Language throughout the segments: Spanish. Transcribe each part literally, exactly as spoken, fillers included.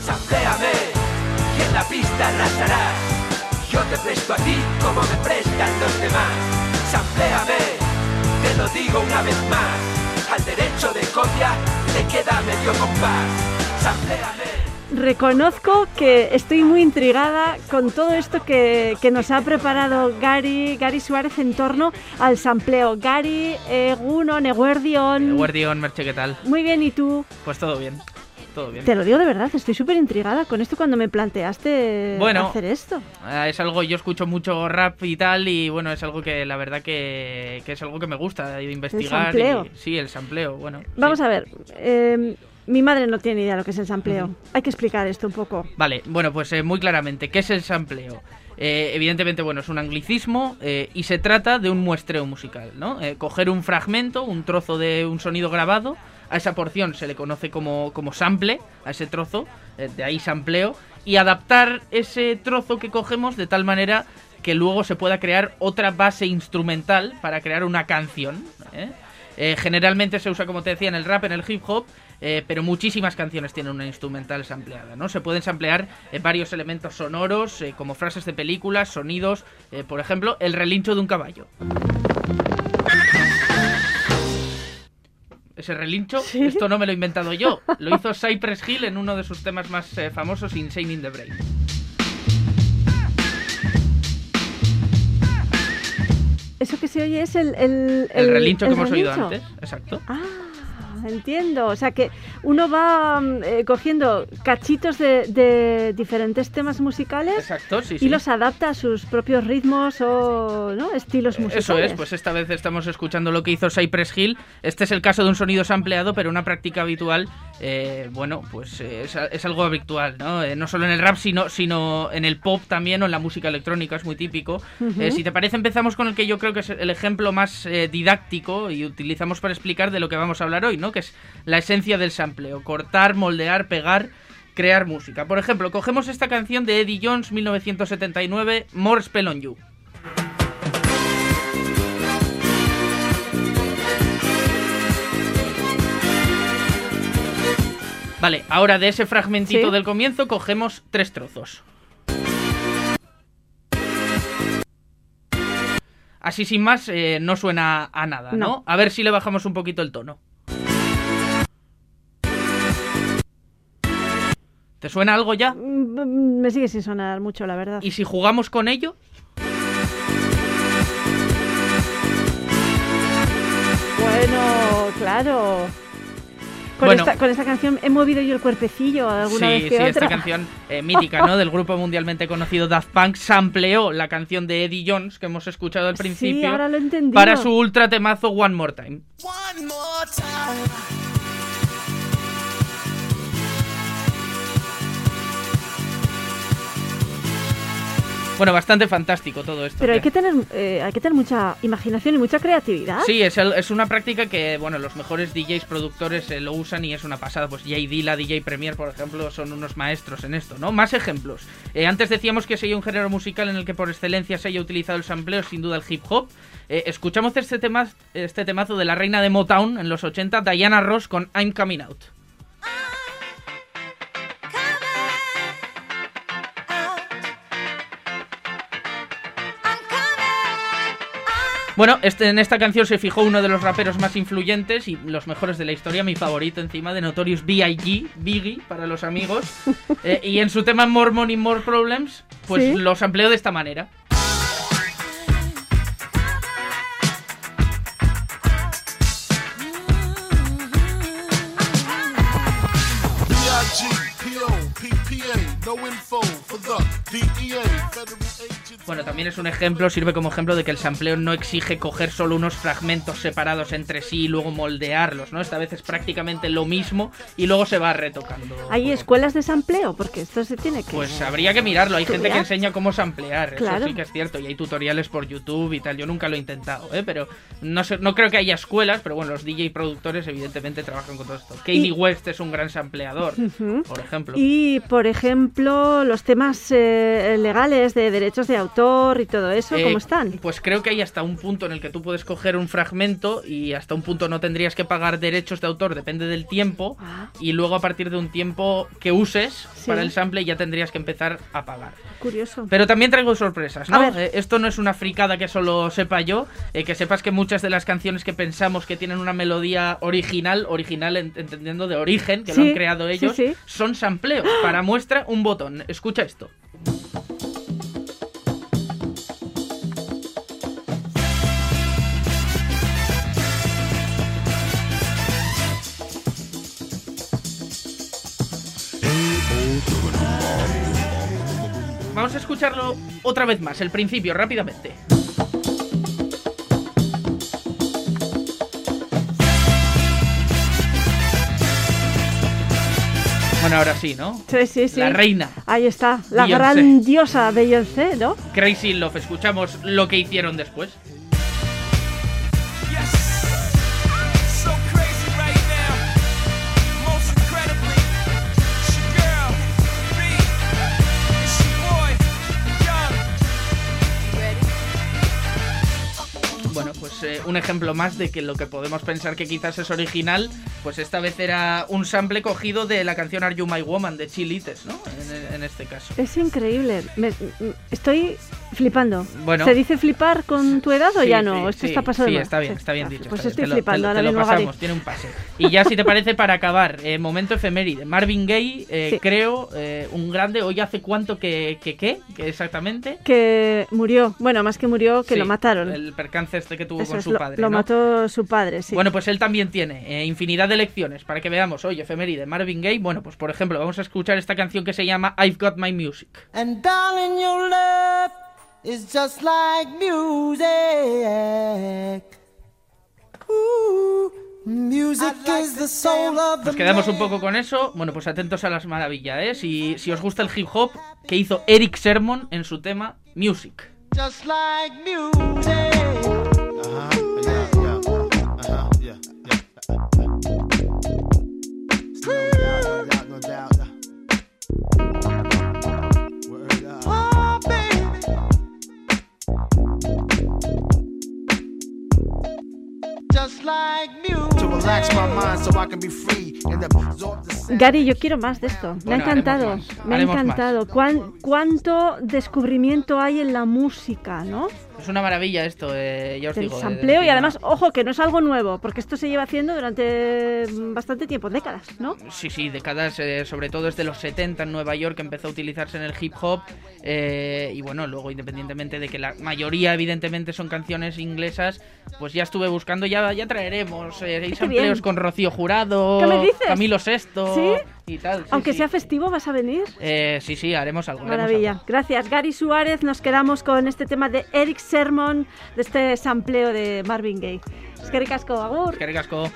Sampléame, y en la pista arrasarás. Yo te presto a ti como me prestan los demás. Sampléame, te lo digo una vez más. Al derecho de copia le queda medio compás. Sampléame. Reconozco que estoy muy intrigada con todo esto que, que nos ha preparado Gary, Gary Suárez en torno al sampleo. Gary, egunon, eguerdion. Eguerdion, Merche, ¿qué tal? Muy bien, ¿y tú? Pues todo bien, todo bien. Te lo digo de verdad, estoy súper intrigada con esto cuando me planteaste bueno, hacer esto. Es algo, yo escucho mucho rap y tal, y bueno, es algo que la verdad que, que es algo que me gusta investigar. El sampleo. Y, sí, el sampleo, bueno. Vamos sí. a ver, eh... mi madre no tiene idea de lo que es el sampleo. Uh-huh. Hay que explicar esto un poco. Vale, bueno, pues eh, muy claramente, ¿qué es el sampleo? Eh, evidentemente, bueno, es un anglicismo eh, y se trata de un muestreo musical, ¿no? Eh, coger un fragmento, un trozo de un sonido grabado, a esa porción se le conoce como, como sample, a ese trozo, eh, de ahí sampleo, y adaptar ese trozo que cogemos de tal manera que luego se pueda crear otra base instrumental para crear una canción, ¿eh? Eh, generalmente se usa, como te decía, en el rap, en el hip hop, eh, pero muchísimas canciones tienen una instrumental sampleada, ¿no? Se pueden samplear eh, varios elementos sonoros, eh, como frases de películas, sonidos, eh, por ejemplo, el relincho de un caballo. Ese relincho, ¿sí? Esto no me lo he inventado yo, lo hizo Cypress Hill en uno de sus temas más eh, famosos, Insane in the Brain. Eso que se oye es el... El, el, el relincho el que hemos relincho. oído antes, exacto. Ah, entiendo. O sea que uno va eh, cogiendo cachitos de, de diferentes temas musicales. Exacto, sí, y sí. los adapta a sus propios ritmos o ¿no? estilos musicales. Eso es, pues esta vez estamos escuchando lo que hizo Cypress Hill. Este es el caso de un sonido sampleado, pero una práctica habitual, eh, bueno, pues eh, es, es algo habitual, ¿no? Eh, no solo en el rap, sino, sino en el pop también o en la música electrónica, es muy típico. Uh-huh. Eh, si te parece, empezamos con el que yo creo que es el ejemplo más eh, didáctico y utilizamos para explicar de lo que vamos a hablar hoy, ¿no? Que es la esencia del sampleo, cortar, moldear, pegar, crear música. Por ejemplo, cogemos esta canción de Eddie Jones, mil novecientos setenta y nueve, More Spell on You. Vale, ahora de ese fragmentito ¿sí? del comienzo cogemos tres trozos. Así sin más, eh, no suena a nada, ¿no? ¿no? A ver si le bajamos un poquito el tono. ¿Te suena algo ya? Me sigue sin sonar mucho, la verdad. ¿Y si jugamos con ello? Bueno, claro. Con, bueno, esta, con esta canción he movido yo el cuerpecillo alguna sí, vez que sí, otra. Esta canción eh, mítica, ¿no? Del grupo mundialmente conocido Daft Punk sampleó la canción de Eddie Jones que hemos escuchado al principio. Sí, ahora lo he entendido. Para su ultra temazo One More Time. One more time. Bueno, bastante fantástico todo esto. Pero ¿eh? hay que tener eh, hay que tener mucha imaginación y mucha creatividad. Sí, es, el, es una práctica que, bueno, los mejores D Js productores eh, lo usan y es una pasada. Pues Jay Dilla, D J Premier, por ejemplo, son unos maestros en esto, ¿no? Más ejemplos. Eh, antes decíamos que sería un género musical en el que por excelencia se haya utilizado el sampleo, sin duda el hip hop. Eh, escuchamos este, tema, este temazo de la reina de Motown en los ochenta, Diana Ross, con I'm Coming Out. Bueno, este, en esta canción se fijó uno de los raperos más influyentes y los mejores de la historia, mi favorito encima, de Notorious B I G, Biggie, para los amigos. eh, y en su tema More Money, More Problems, pues ¿sí? Lo sampleó de esta manera. Bueno, también es un ejemplo, sirve como ejemplo de que el sampleo no exige coger solo unos fragmentos separados entre sí y luego moldearlos, ¿no? Esta vez es prácticamente lo mismo y luego se va retocando. ¿Hay escuelas de sampleo? Porque esto se tiene que... Pues habría que mirarlo, hay ¿Estudiar? gente que enseña cómo samplear, claro. Eso sí que es cierto, y hay tutoriales por YouTube y tal, yo nunca lo he intentado, ¿eh? Pero no sé, no creo que haya escuelas, pero bueno, los D J productores evidentemente trabajan con todo esto. Kanye y... West es un gran sampleador, uh-huh. por ejemplo. Y por por ejemplo, los temas eh, legales de derechos de autor y todo eso, ¿cómo eh, están? Pues creo que hay hasta un punto en el que tú puedes coger un fragmento y hasta un punto no tendrías que pagar derechos de autor, depende del tiempo, ah. y luego a partir de un tiempo que uses sí. para el sample ya tendrías que empezar a pagar. Curioso. Pero también traigo sorpresas, ¿no? Eh, esto no es una fricada que solo sepa yo, eh, que sepas que muchas de las canciones que pensamos que tienen una melodía original, original ent- entendiendo de origen, que sí, lo han creado ellos, sí, sí. son sampleos. Para muestra, un botón. Escucha esto. Vamos a escucharlo otra vez más, el principio, rápidamente. Bueno, ahora sí, ¿no? Sí, sí, sí. La reina. Ahí está, la Beyoncé. Gran diosa Beyoncé, ¿no? Crazy in Love. Escuchamos lo que hicieron después. Bueno, pues eh, un ejemplo más de que lo que podemos pensar que quizás es original, pues esta vez era un sample cogido de la canción Are You My Woman de Chill Eaters, ¿no? En, en este caso. Es increíble. Me, estoy flipando. Bueno, ¿se dice flipar con tu edad o sí, ya no? Sí, Esto sí, está pasando. Sí, está bien, está bien dicho. Pues está estoy bien. flipando te lo, ahora te lo mismo, pasamos, Gary. tiene un pase. Y ya si te parece, para acabar, eh, momento efeméride. Marvin Gaye, eh, sí. creo, eh, un grande, hoy hace cuánto que, que, ¿qué? Que exactamente. Que murió, bueno, más que murió, que sí, lo mataron. El percance este que tuvo Eso con es, su lo, padre, Lo ¿no? mató su padre, sí. Bueno, pues él también tiene eh, infinidad de lecciones para que veamos hoy, efeméride, Marvin Gaye. Bueno, pues por ejemplo, vamos a escuchar esta canción que se llama I've Got My Music. And darling, your love is just like music. Ooh, music is the soul of the Nos quedamos un poco con eso. Bueno, pues atentos a las maravillas, ¿eh? Si, si os gusta el hip hop, que hizo Eric Sermon en su tema Music. Just like music. Uh-huh, yeah, yeah, uh-huh, yeah, yeah. No doubt, no doubt, no doubt. Oh, baby. Just like music. To relax my mind so I can be free and absorb the... Gary, yo quiero más de esto. Me bueno, ha encantado. Haremos más, me ha haremos encantado. ¿Cuán, ¿Cuánto descubrimiento hay en la música, no? Es una maravilla esto, eh, ya os el digo. sampleo de, de y además, ojo, que no es algo nuevo, porque esto se lleva haciendo durante bastante tiempo, décadas, ¿no? Sí, sí, décadas, eh, sobre todo desde los setenta en Nueva York empezó a utilizarse en el hip hop eh, y bueno, luego independientemente de que la mayoría evidentemente son canciones inglesas, pues ya estuve buscando, ya, ya traeremos eh, hay sampleos con Rocío Jurado, ¿qué me dices? Camilo Sesto, ¿sí? Y tal. Sí, aunque sí. sea festivo, ¿vas a venir? Eh, sí, sí, haremos algo. Maravilla. Haremos algo. Gracias, Gary Suárez. Nos quedamos con este tema de Eric Sermon, de este sampleo de Marvin Gaye. Eskerrik asko, agur. Eskerrik asko.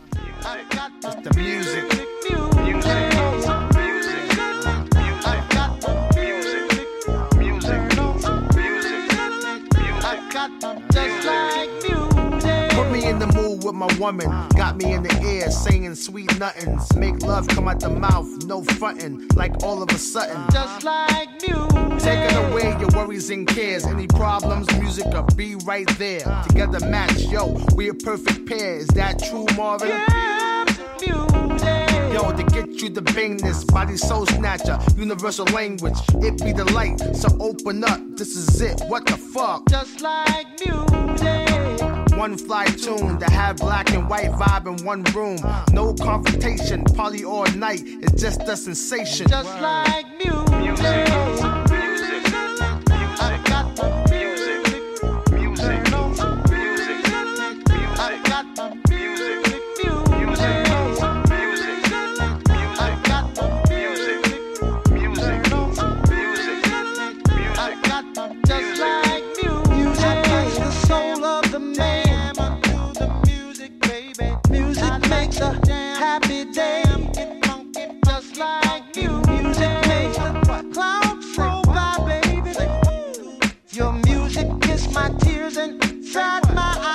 In the mood with my woman, got me in the ear saying sweet nothings. Make love come out the mouth, no frontin', like all of a sudden. Just like music. Taking away your worries and cares. Any problems, music will be right there. Together match, yo, we a perfect pair. Is that true, Marvin? Yeah, music. Yo, to get you to bang this body soul snatcher, universal language, it be the light. So open up, this is it. What the fuck? Just like music. One fly tune to have black and white vibe in one room. No confrontation, party all night. It's just a sensation. Just like music. Music. Music. I got the music. Music. Music. I got the music. Music. Music. I got the music. Music. Music. I got the just like music. Music is the soul of the man. Happy day, just like you. Music makes the clouds roll by, baby. Your music is my tears inside my eyes.